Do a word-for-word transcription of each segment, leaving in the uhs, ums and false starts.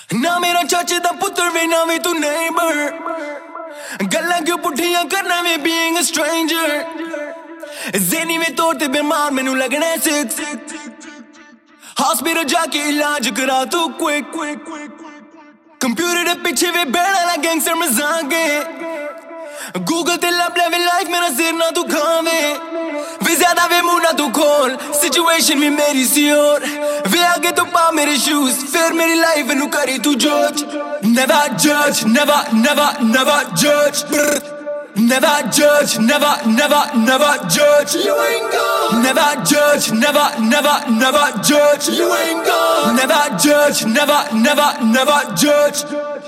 ना मेरा चाचे दा पुत्तर वे ना वे तू नेबर गल्लां क्यों पुट्ठियां करना वे बीइंग अ स्ट्रेंजर ज़हनी वे तौर ते बीमार मैनू लगना है सिक हॉस्पिटल जाके इलाज करा तू क्विक कंप्यूटर दे पिछे वे बैठा ला गैंगस्टर मजाक गूगल ते लब ले वे लाइफ मेरा सिर ना तू खावे वे ज्यादा वे मुंह ना तू खोल सिचुएशन भी मेरी सी और वे आगे तो पा मेरे शूज फिर मेरी लाइफ नू करी तू जज never judge never never never judge never judge never never never judge you ain't gone never judge never never never judge you ain't gone never judge never never never judge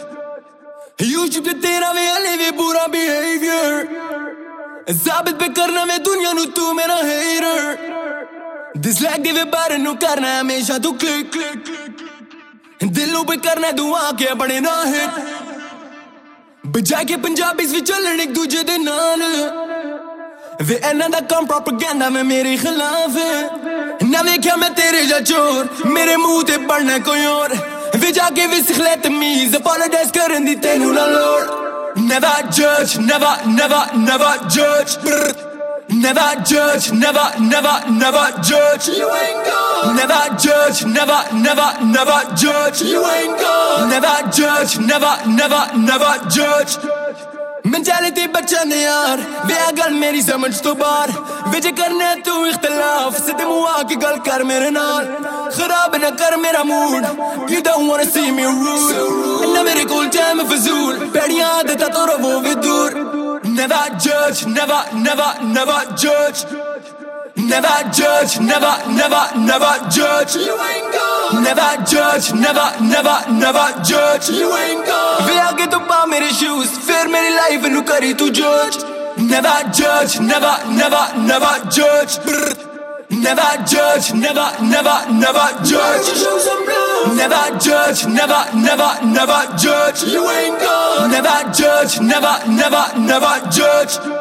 YouTube पे तेरा वे हले वे बुरा behavior साबित पे करना वे दुनिया नू तू मेरा hater dislike दे वे बारे नू करना हमेशा तू click click दिलों पे करना दुआ के बड़े ना hit बजाय के पंजाबीज़ भी चलन एक दूजे दे नाल वे इन्हां दा काम प्रोपेगेंडा में मेरे खिलाफ है ना वेख्या मैं तेरे जा चोर मेरे मुंह ते पढ़ना कोई और वे जाके वे सिखले तमीज apologize करन दी तेनू ना लोड़ never judge never never never judge never judge never never never judge you ain't gone never judge never never never judge you ain't gone never judge never never never judge mentality बच्चा ने यार वे गल मेरी समझ तो बाहर वे जे करने तू इख्तिलाफ सीधे मुंह आके गल कर मेरे नाल खराब ना कर मेरा mood you don't wanna see me rude ना मेरे कोल टाइम फजूल पेड़ियां आदतां तो रवो वे दूर never judge never never never judge never judge never never never judge you ain't gone never judge never never never judge you ain't gone वे आगे तो पा मेरे शूज फिर मेरी लाइफ नू करी तू जज never judge never never never judge never judge never never never judge never judge never never never judge you ain't gone never judge never never never judge